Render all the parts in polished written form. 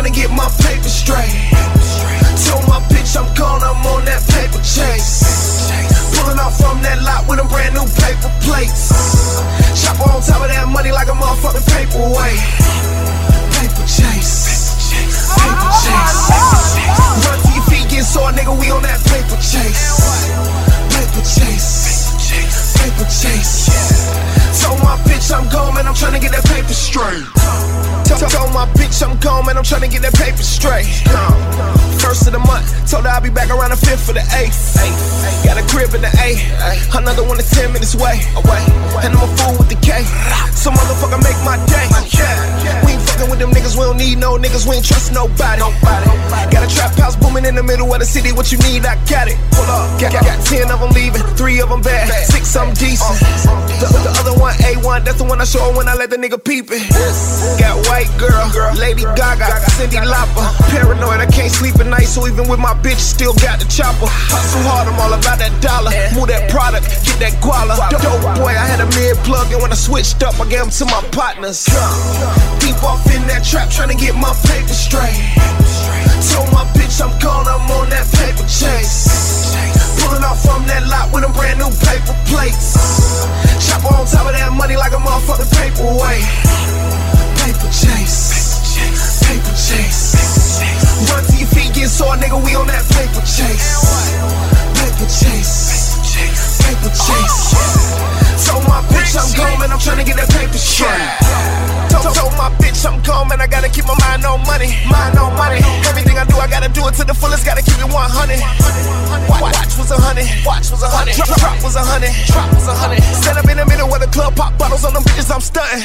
tryna get my paper straight. Told my bitch I'm gone, I'm on that paper chase. Pulling off from that lot with them brand new paper plates. Chopper on top of that money like a motherfucking paperweight. Paper chase. Paper chase. Run till your feet get sore, nigga, we on that paper chase. Paper chase. Paper chase. Told my bitch I'm gone, man, I'm tryna get that paper straight. Told my bitch I'm gone, man, I'm tryna get that paper straight. First of the month, told her I'll be back around the 5th for the 8th. Got a crib in the A, another one is 10 minutes away. And I'm a fool with the K, so motherfucker make my day. We ain't fucking with them niggas, we don't need no niggas, we ain't trust nobody. Got a trap house booming in the middle of the city, what you need, I got it. Pull up, got 10 of them leaving, 3 of them bad, 6 of them decent. The other one A1, that's the one I show when I let the nigga peep it. Got white girl, Lady Gaga, Cyndi Lauper. Paranoid, I can't sleep at night, so even with my bitch, still got the chopper. Hustle hard, I'm all about that dollar. Move that product, get that guala. Dope boy, I had a mid-plug, and when I switched up, I gave them to my partners. Deep off in that trap, tryna get my paper straight. Told my bitch I'm gone, I'm on that paper chase. Pulling off from that lot with them brand new paper plates. Chopper on top of that money like a motherfucking paperweight. Paper chase. Paper chase. Run till your feet get sore, nigga, we on that paper chase. Paper chase. Paper chase. Told my bitch I'm gone, man, I'm tryna get that paper straight. Told my bitch I'm gone, man, I gotta keep my mind on money. Mind on money. Everything I do, I gotta do it to the fullest, gotta keep it 100. Watch was 100. Watch was 100. Drop was 100. Drop was 100. Stand up in the middle where the club pop bottles on them bitches, I'm stunting.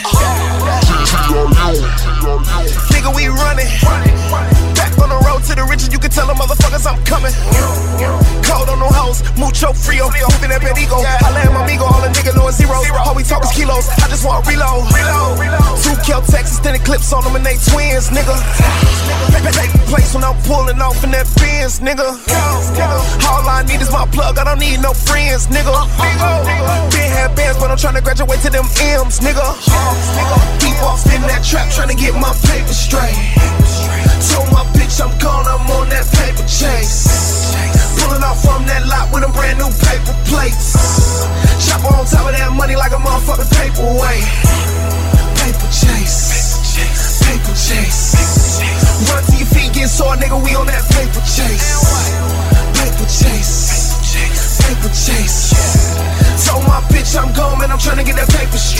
Nigga, we running. Back on the road to the riches, you can tell them motherfuckers I'm coming. Cold on them hoes, mucho frio. Moving that Perigo. I land my amigo, all the nigga know it's zero. All we talk is kilos, I just want reload. 2 Kel Texas, then clips on them and they twins, nigga. Take the place when I'm pulling off in that Benz, nigga. All I need is my plug, I don't need no friends, nigga. Been had bands, but I'm tryna graduate to them M's, nigga. Deep off in that trap, tryna get my paper straight. Told my bitch I'm gone, I'm on that paper chase. Pulling off from that lot with them brand new paper plates. Chopper on top of that money like a motherfucking paperweight. Paper chase. Paper chase. Run till your feet get sore, nigga, we on that paper chase. Paper chase. Paper chase. Told my bitch I'm gone, man, I'm tryna get that paper straight.